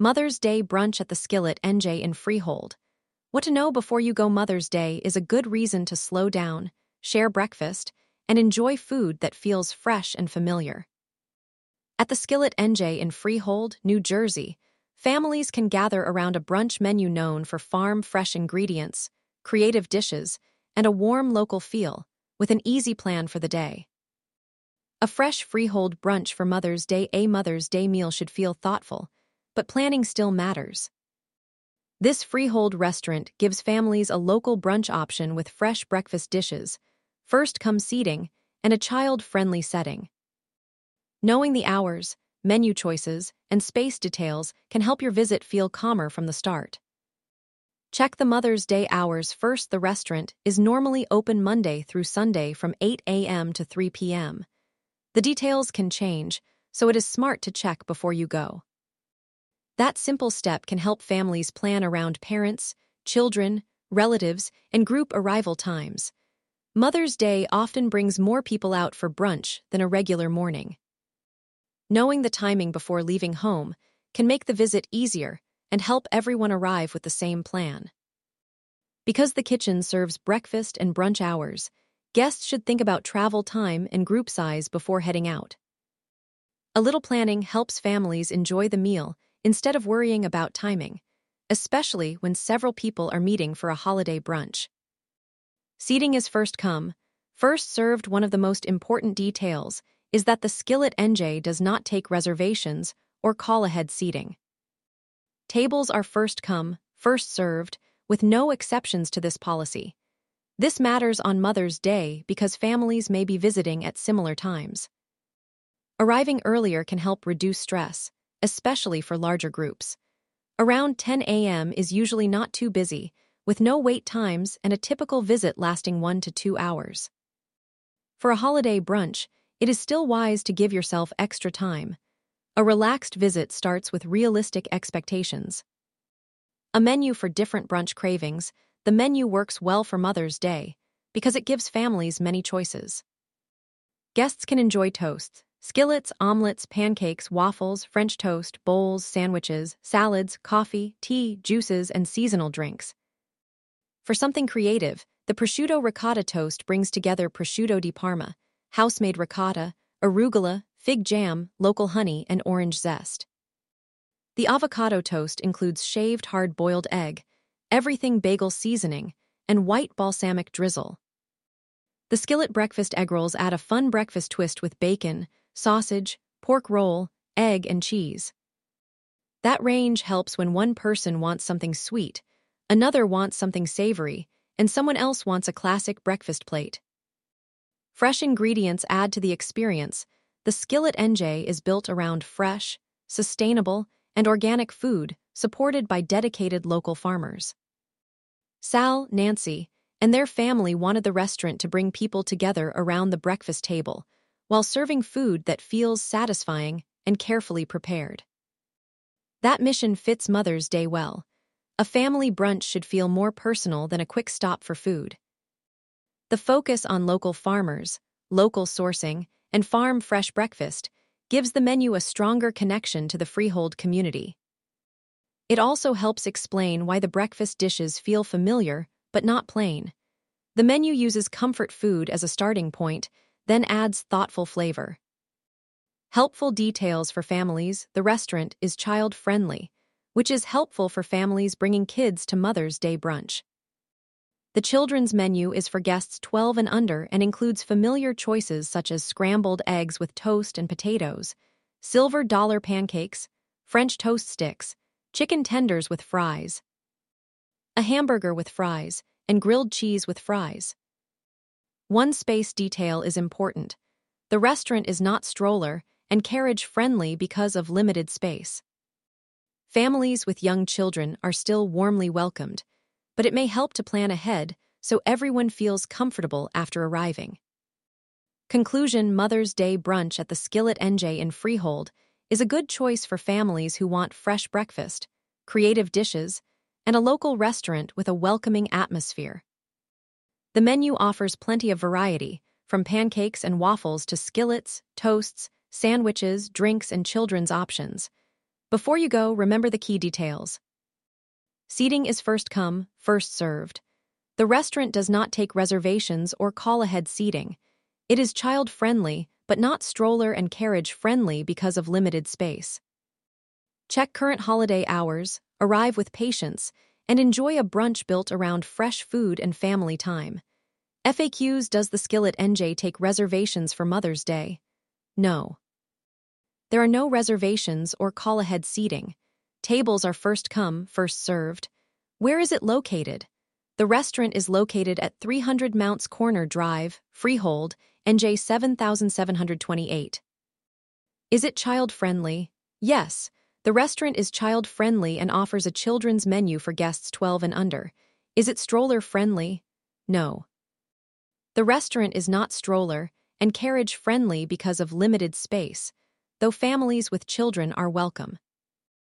Mother's Day brunch at the Skillet NJ in Freehold. What to know before you go. Mother's Day is a good reason to slow down, share breakfast, and enjoy food that feels fresh and familiar. At the Skillet NJ in Freehold, New Jersey, families can gather around a brunch menu known for farm-fresh ingredients, creative dishes, and a warm local feel, with an easy plan for the day. A fresh Freehold brunch for Mother's Day. A Mother's Day meal should feel thoughtful, but planning still matters. This Freehold restaurant gives families a local brunch option with fresh breakfast dishes, first-come seating, and a child-friendly setting. Knowing the hours, menu choices, and space details can help your visit feel calmer from the start. Check the Mother's Day hours first. The restaurant is normally open Monday through Sunday from 8 a.m. to 3 p.m. The details can change, so it is smart to check before you go. That simple step can help families plan around parents, children, relatives, and group arrival times. Mother's Day often brings more people out for brunch than a regular morning. Knowing the timing before leaving home can make the visit easier and help everyone arrive with the same plan. Because the kitchen serves breakfast and brunch hours, guests should think about travel time and group size before heading out. A little planning helps families enjoy the meal instead of worrying about timing, especially when several people are meeting for a holiday brunch. Seating is first come, first served. One of the most important details is that the Skillet NJ does not take reservations or call-ahead seating. Tables are first come, first served, with no exceptions to this policy. This matters on Mother's Day because families may be visiting at similar times. Arriving earlier can help reduce stress, especially for larger groups. Around 10 a.m. is usually not too busy, with no wait times and a typical visit lasting 1 to 2 hours. For a holiday brunch, it is still wise to give yourself extra time. A relaxed visit starts with realistic expectations. A menu for different brunch cravings. The menu works well for Mother's Day because it gives families many choices. Guests can enjoy toasts, skillets, omelets, pancakes, waffles, French toast, bowls, sandwiches, salads, coffee, tea, juices, and seasonal drinks. For something creative, the prosciutto ricotta toast brings together prosciutto di Parma, house-made ricotta, arugula, fig jam, local honey, and orange zest. The avocado toast includes shaved hard-boiled egg, everything bagel seasoning, and white balsamic drizzle. The Skillet breakfast egg rolls add a fun breakfast twist with bacon, sausage, pork roll, egg, and cheese. That range helps when one person wants something sweet, another wants something savory, and someone else wants a classic breakfast plate. Fresh ingredients add to the experience. The Skillet NJ is built around fresh, sustainable, and organic food supported by dedicated local farmers. Sal, Nancy, and their family wanted the restaurant to bring people together around the breakfast table, while serving food that feels satisfying and carefully prepared. That mission fits Mother's Day well. A family brunch should feel more personal than a quick stop for food. The focus on local farmers, local sourcing, and farm-fresh breakfast gives the menu a stronger connection to the Freehold community. It also helps explain why the breakfast dishes feel familiar but not plain. The menu uses comfort food as a starting point, then adds thoughtful flavor. Helpful details for families. The restaurant is child-friendly, which is helpful for families bringing kids to Mother's Day brunch. The children's menu is for guests 12 and under and includes familiar choices such as scrambled eggs with toast and potatoes, silver dollar pancakes, French toast sticks, chicken tenders with fries, a hamburger with fries, and grilled cheese with fries. One space detail is important. The restaurant is not stroller and carriage-friendly because of limited space. Families with young children are still warmly welcomed, but it may help to plan ahead so everyone feels comfortable after arriving. Conclusion: Mother's Day brunch at the Skillet NJ in Freehold is a good choice for families who want fresh breakfast, creative dishes, and a local restaurant with a welcoming atmosphere. The menu offers plenty of variety, from pancakes and waffles to skillets, toasts, sandwiches, drinks, and children's options. Before you go, remember the key details. Seating is first come, first served. The restaurant does not take reservations or call-ahead seating. It is child-friendly, but not stroller and carriage-friendly because of limited space. Check current holiday hours, arrive with patience, and enjoy a brunch built around fresh food and family time. FAQs: Does the Skillet NJ take reservations for Mother's Day? No. There are no reservations or call-ahead seating. Tables are first come, first served. Where is it located? The restaurant is located at 300 Mounts Corner Drive, Freehold, NJ 7728. Is it child-friendly? Yes. The restaurant is child-friendly and offers a children's menu for guests 12 and under. Is it stroller-friendly? No. The restaurant is not stroller and carriage-friendly because of limited space, though families with children are welcome.